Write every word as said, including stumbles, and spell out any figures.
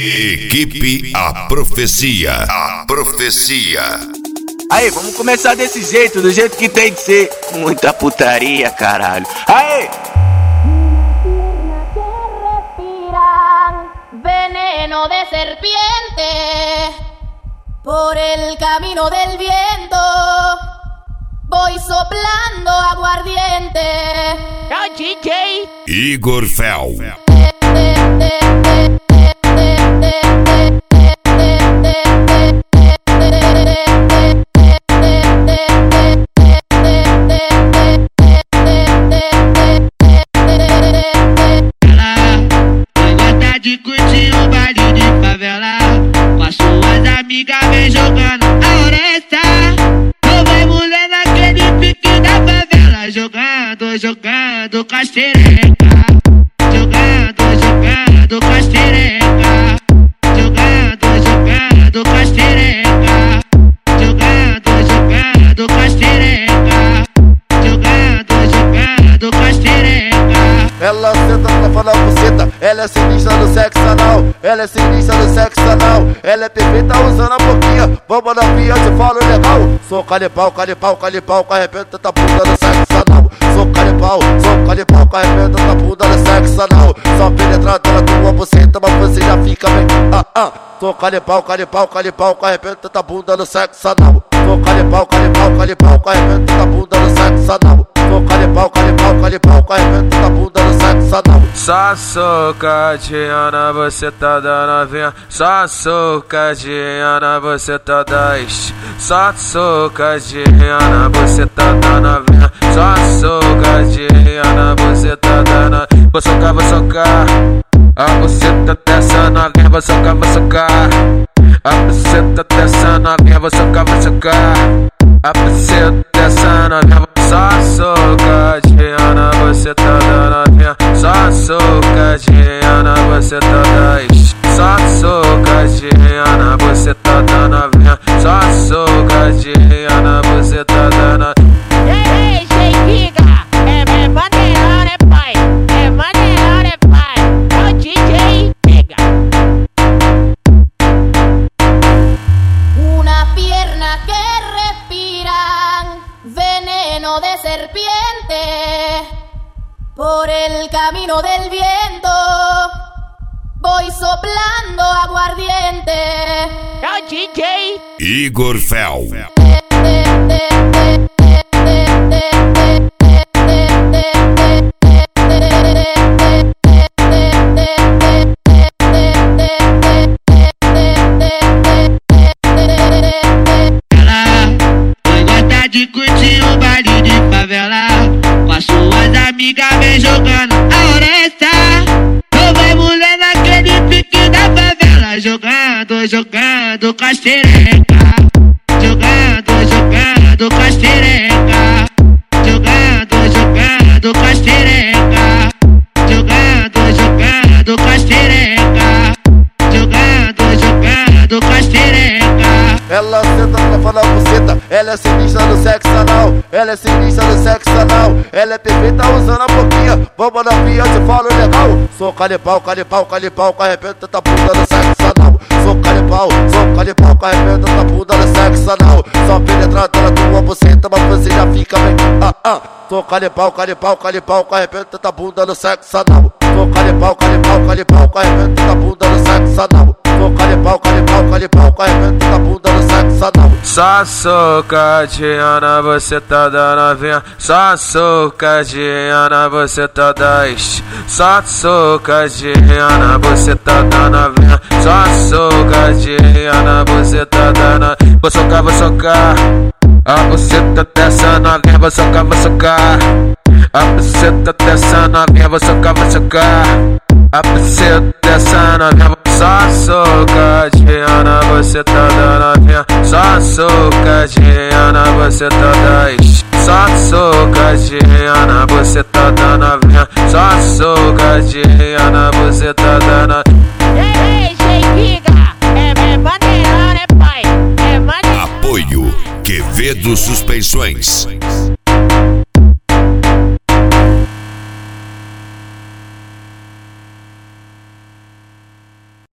Equipe A Profecia. A Profecia. Aí, vamos começar desse jeito, do jeito que tem que ser. Muita putaria, caralho. Aí! Veneno de serpiente por el camino del viento. Voy soplando aguardiente. Oh, D J Igor Fel. De curtir um baile de favela, com as suas amigas vem jogando a oresta. Não vai mulher naquele pique da favela, jogando, jogando com as xereca, jogando, jogando com as xereca, jogando, jogando com as xereca, jogando, jogando com as xereca, jogando, jogando com as xereca. Ela senta pra falar buceta, ela é sinistra no sexo anal, ela é sinistra no sexo anal, ela é perfeita usando a boquinha, vamos na via, eu te falo legal. Sou canibal, canibal, canibal, que arrebenta da bunda no sexo anal. Sou canibal, sou canibal, que arrebenta da bunda no sexo anal. Só penetrada na tua buceta, mas você já fica bem, ah, ah. Sou canibal, canibal, canibal, que arrebenta da bunda no sexo anal. Sou canibal, canibal, canibal, que arrebenta da bunda no sexo anal. Sou canibal, canibal, canibal, que arrebenta da bunda no sexo anal. Só socadinha na bucetada novinha, só socadinha na bucetada, só socadinha na bucetada novinha, só socadinha na bucetada novinha. Vou socar, vou socar a buceta dessa novinha, vou socar, vou socar a buceta dessa novinha, vou socar, vou socar a buceta dessa novinha. Só socadinha na bucetada novinha, só socadinha na bucetada, só socadinha na bucetada novinha, só socadinha na bucetada novinha. Ei, ei, Giga, é, é maneirão, né, pai? É maneirão, né, pai? Oh, D J Giga. Una pierna que respiran veneno de serpiente por el camino del viento. Voy soplando aguardiente. Oh, D J Igor Fel. De curtir um baile de favela, com as suas amigas vem jogando a oresta. Não vai mulher naquele pique da favela, jogando, jogando com a xereca, jogando, jogando com a xereca, jogando, jogando com a xereca, jogando, jogando com a xereca, jogando, jogando com a xereca. Ela senta pra falar buceta, ela é sinistra no sexo anal, ela é sinistra no sexo anal, ela é perfeita usando a boquinha, vamos na via, eu te falo legal. Sou canibal, canibal, canibal, que arrebenta da bunda no sexo anal. Sou canibal, sou canibal, que arrebenta da bunda no sexo anal. Só penetrada na tua buceta, mas você já fica bem, ah, ah. Sou canibal, canibal, canibal, que arrebenta da bunda no sexo anal. Sou canibal, canibal, canibal, que arrebenta da bunda no sexo anal. Sou canibal, canibal, canibal, que arrebenta da bunda no sexo anal. Só socadinha na bucetada novinha, só socadinha na bucetada, só socadinha na bucetada novinha, só socadinha na bucetada novinha. Vou socar, vou socar a buceta dessa novinha, vou socar, vou socar a buceta dessa novinha, vou socar, vou socar a buceta dessa novinha. Só socadinha na bucetada novinha, só socadinha na bucetada, só socadinha na bucetada novinha, só socadinha na bucetada novinha. Ei, ei, Giga, é, é maneirão, né, pai? É maneirão. Apoio Quevedo Suspensões.